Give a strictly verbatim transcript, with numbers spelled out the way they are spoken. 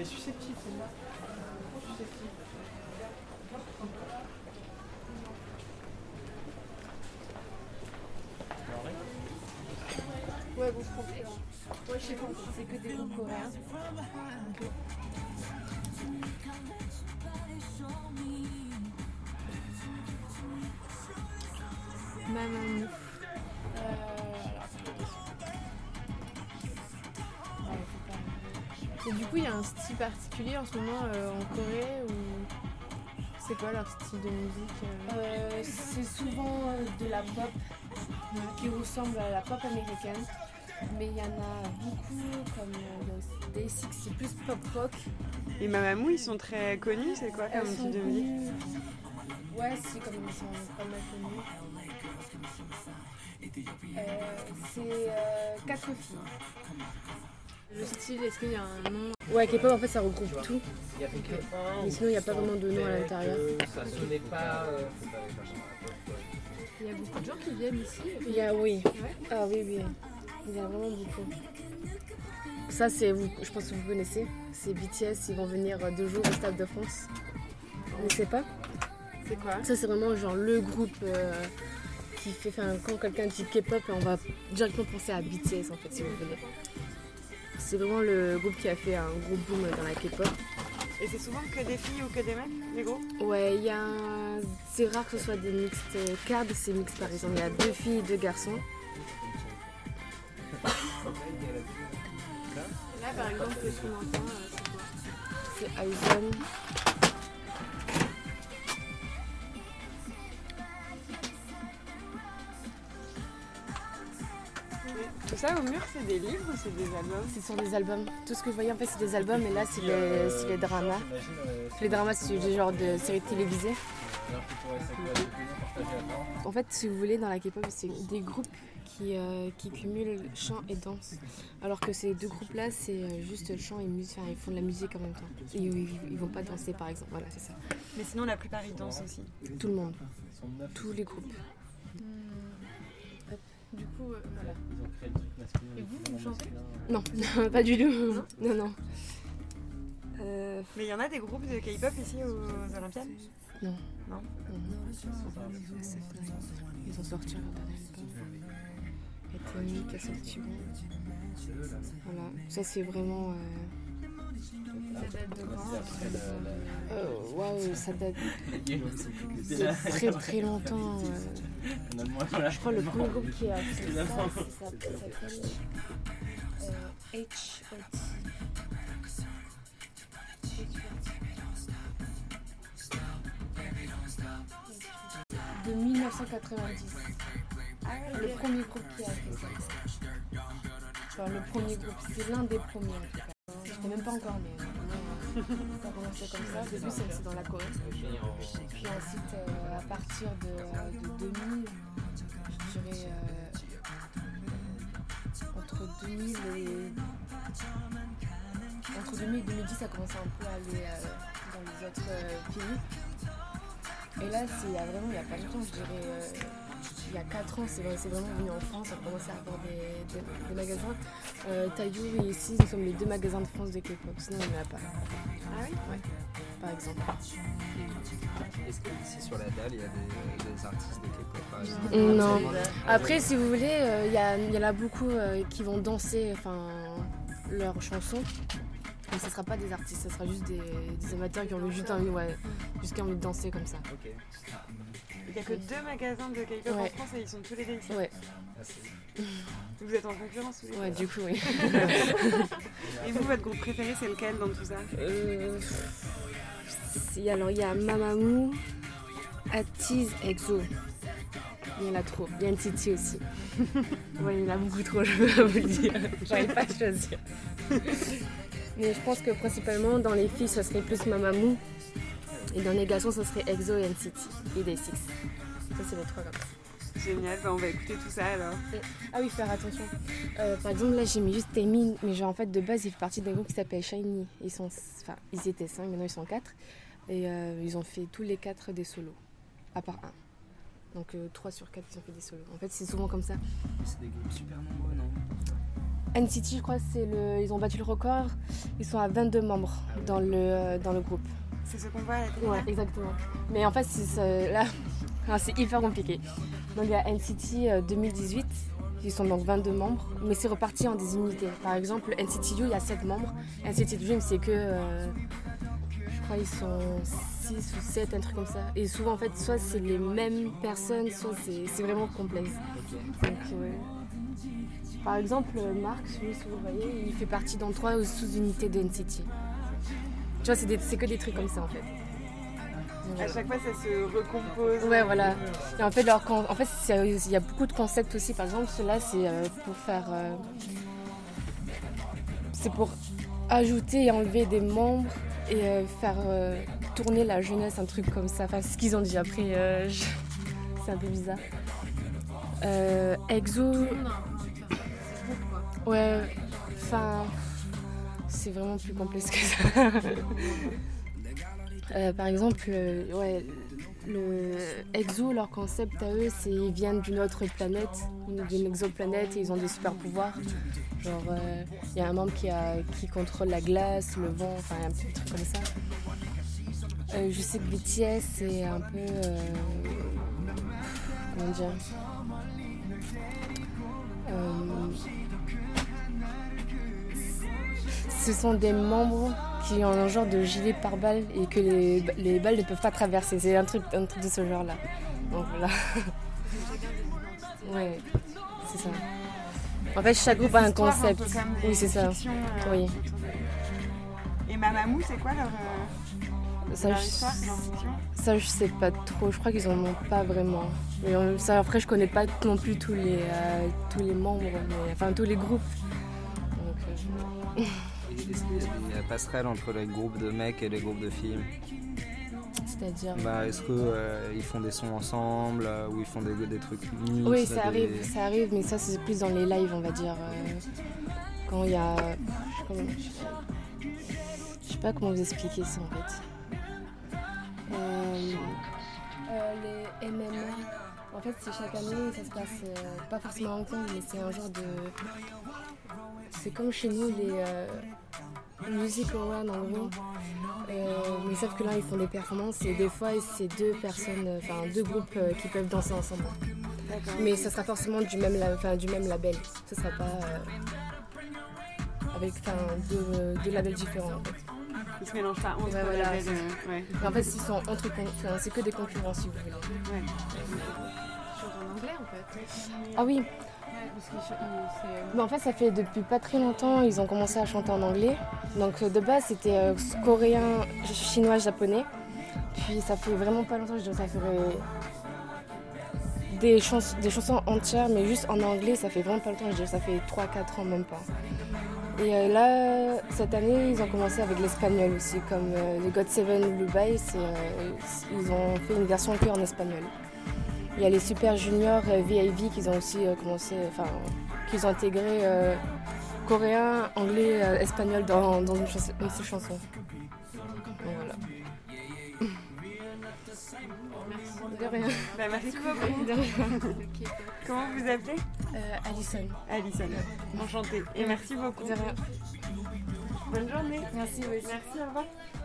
est susceptible, celle-là. Trop susceptible. Ouais, bon, je pense que... Ouais, je sais pas, c'est que des groupes coréens. Okay. Mamamoo. Euh... Et du coup, il y a un style particulier en ce moment euh, en Corée ou c'est quoi leur style de musique euh... Euh, C'est souvent euh, de la pop euh, qui ressemble à la pop américaine, mais il y en a beaucoup comme euh, Day six, c'est plus pop rock. Et Mamamoo, ils sont très connus, c'est quoi comme type de musique? Ouais, c'est comme ils sont pas mal connus. Euh, c'est euh, quatre filles. Le style, est-ce qu'il y a un nom? Ouais, K-pop en fait ça regroupe tout. Okay. Mais sinon il n'y a pas vraiment de nom à l'intérieur. Il y a beaucoup de gens qui viennent ici. Il y a, oui. Ouais. Ah oui, oui. Il y a vraiment beaucoup. Ça, c'est, vous, je pense que vous connaissez. C'est B T S, ils vont venir deux jours au Stade de France. Vous ne savez pas? C'est quoi? Ça, c'est vraiment genre le groupe euh, qui fait. Enfin, quand quelqu'un dit K-pop, on va directement penser à B T S en fait, si vous venez. C'est vraiment le groupe qui a fait un gros boom dans la K-pop. Et c'est souvent que des filles ou que des mecs, les groupes? Ouais, il y a un... c'est rare que ce soit des mixtes. Card, c'est mixte par exemple. Il y a deux filles et deux garçons. Là, par exemple, ce qu'on entend, c'est quoi? C'est Aizen. Tout ça au mur, c'est des livres ou c'est des albums? Ce sont des albums. Tout ce que vous voyez en fait, c'est des albums, et là, c'est les, c'est les dramas. Les dramas, c'est du genre de séries télévisées. En fait, si vous voulez, dans la K-pop, c'est des groupes qui, euh, qui cumulent chant et danse. Alors que ces deux groupes-là, c'est juste chant et musique. Enfin, ils font de la musique en même temps. Et ils, ils vont pas danser, par exemple. Voilà, c'est ça. Mais sinon, la plupart, ils dansent aussi. Tout le monde. Tous les groupes. Du coup, euh, voilà. Et vous, vous chantez? Non, pas du tout. Non, non. non. Euh... Mais il y en a des groupes de K-pop ici aux Olympiades? Non. Non. Ils ont sorti un album. Atomic a sorti bon. Voilà, ça c'est vraiment. Euh... Ça date de quand? euh, Waouh, ça date de très très longtemps. Euh... Je crois le premier groupe qui a fait ça, ça s'appelle euh, H O T. De dix-neuf cent quatre-vingt-dix. Ah, le premier groupe qui a fait ça. Enfin, le premier groupe, c'est l'un des premiers en tout cas. Je ne sais même pas encore, mais euh, ça a commencé comme ça. Au début, c'est dans la Corée. Puis ensuite, euh, à partir de, euh, de deux mille, je dirais euh, entre deux mille et entre deux mille et deux mille dix, ça a commencé un peu à aller euh, dans les autres euh, pays. Et là, c'est il y a vraiment, il n'y a pas longtemps, je dirais, euh, il y a quatre ans, c'est, c'est vraiment venu en France, on a commencé à avoir des, des, des magasins. Euh, Taillou et ici, nous sommes les deux magasins de France de K-pop, sinon il n'y en a pas. Ah oui? Ouais, par exemple. Est-ce que ici sur la dalle, il y a des, des artistes de K-pop par exemple? Non. Après, si vous voulez, il euh, y, y en a beaucoup euh, qui vont danser enfin, leurs chansons. Mais ce ne sera pas des artistes, ce sera juste des, des amateurs qui ont juste envie, ouais, juste envie de danser comme ça. Ok. Il n'y a que deux magasins de K-pop Ouais. en France et ils sont tous les deux ici. Ouais. Vous êtes en concurrence tous les deux? Ouais, du coup, oui. Et vous, votre groupe préféré, c'est lequel dans tout ça? euh, si, Alors, il y a Mamamoo, Atiz, EXO. Il y en a trop. Il y a N C T aussi. Ouais, il y en a beaucoup trop, je peux vous le dire. J'arrive pas à choisir. Mais je pense que principalement, dans les filles, ça serait plus Mamamoo. Et dans les garçons, ça serait EXO et N C T. Et Day six. Ça, c'est les trois comme ça. Génial, bah on va écouter tout ça alors. Ah oui, faire attention. Euh, par exemple, là, j'ai mis juste Taemin, mais genre en fait, de base, il fait partie d'un groupe qui s'appelle SHINee. Ils sont, enfin, ils étaient cinq, maintenant ils sont quatre. Et euh, ils ont fait tous les quatre des solos, à part un. Donc euh, trois sur quatre, ils ont fait des solos. En fait, c'est souvent comme ça. C'est des groupes super nombreux, non? N C T, je crois, c'est le, ils ont battu le record. Ils sont à vingt-deux membres dans le, dans le groupe. C'est ce qu'on voit à la télé. Ouais, exactement. Mais en fait, c'est, c'est, là, c'est hyper compliqué. Donc il y a N C T euh, deux mille dix-huit, ils sont donc vingt-deux membres, mais c'est reparti en des unités. Par exemple, N C T U, il y a sept membres. N C T Dream, c'est que, euh, je crois, ils sont six ou sept, un truc comme ça. Et souvent, en fait, soit c'est les mêmes personnes, soit c'est, c'est vraiment complexe. Donc, ouais. Par exemple, Marc, je sais pas si vous voyez, il fait partie dans trois sous-unités de N C T. Tu vois, c'est, des, c'est que des trucs comme ça, en fait. Donc, à chaque fois, ça se recompose. Ouais, voilà. Et en fait, leur, en fait, il y a beaucoup de concepts aussi. Par exemple, ceux-là, c'est pour faire... Euh, c'est pour ajouter et enlever des membres et euh, faire euh, tourner la jeunesse, un truc comme ça. Enfin, c'est ce qu'ils ont dit. Après, euh, je... c'est un peu bizarre. Euh, Exo... Ouais, enfin... C'est vraiment plus complexe que ça. euh, par exemple, euh, ouais, le Exo, leur concept à eux, c'est qu'ils viennent d'une autre planète, d'une exoplanète, et ils ont des super pouvoirs. Genre, il euh, y a un membre qui, a, qui contrôle la glace, le vent, enfin un petit truc comme ça. Euh, je sais que B T S, c'est un peu... Euh, comment dire euh, ce sont des membres qui ont un genre de gilet pare-balles et que les, les balles ne peuvent pas traverser. C'est un truc, un truc de ce genre-là. Donc voilà. Ouais, c'est ça. En fait, chaque groupe a un concept. Un oui, c'est ça. Fiction, euh, oui. Et Mamamoo, c'est quoi leur, euh, ça, leur je, histoire, leur fiction ? Ça, je sais pas trop. Je crois qu'ils en ont pas vraiment. Mais on, ça, après, je connais pas non plus tous les, euh, tous les membres, mais, enfin tous les groupes. Donc, euh, Est-ce qu'il y a des passerelles entre les groupes de mecs et les groupes de filles ? C'est-à-dire bah, est-ce qu'ils euh, font des sons ensemble euh, ou ils font des, des trucs mix ? Oui, ça des... arrive, ça arrive, mais ça c'est plus dans les lives, on va dire. Euh, quand il y a... Je sais, sais pas comment vous expliquer ça en fait. Euh, euh, les M M A, en fait c'est chaque année, ça se passe euh, pas forcément à Hong Kong, mais c'est un genre de... C'est comme chez nous les... Euh, Music Awards en gros, euh, mais sauf que là ils font des performances et des fois c'est deux personnes, enfin deux groupes euh, qui peuvent danser ensemble. D'accord. Mais ça sera forcément du même, enfin, du même label, ce sera pas euh, avec deux, deux labels différents en fait. Ils se mélangent pas entre ouais, voilà, labels. Euh, ouais. En fait ils sont entre, enfin, c'est que des concurrents si vous voulez. Ouais. Ils chantent en anglais en fait. Ah oui. Parce que c'est... Mais en fait, ça fait depuis pas très longtemps, ils ont commencé à chanter en anglais. Donc de base, c'était euh, coréen, chinois, japonais. Puis ça fait vraiment pas longtemps, je dirais ça ferait des, chans- des chansons entières, mais juste en anglais, ça fait vraiment pas longtemps, je dirais ça fait trois à quatre ans, même pas. Et euh, là, cette année, ils ont commencé avec l'espagnol aussi, comme euh, les God Seven Lubai, c'est, euh, ils ont fait une version que en espagnol. Il y a les Super Juniors euh, V I V qui ont aussi euh, commencé, enfin, qu'ils ont intégré euh, coréen, anglais, euh, espagnol dans, dans une, chans- une seule chanson. Donc, voilà. Merci. De rien. Bah, merci beaucoup. De rien. Comment vous appelez ? Euh, Alison. Alison. Enchantée. Et merci beaucoup. De rien. Bonne journée. Merci, oui. Merci, au revoir.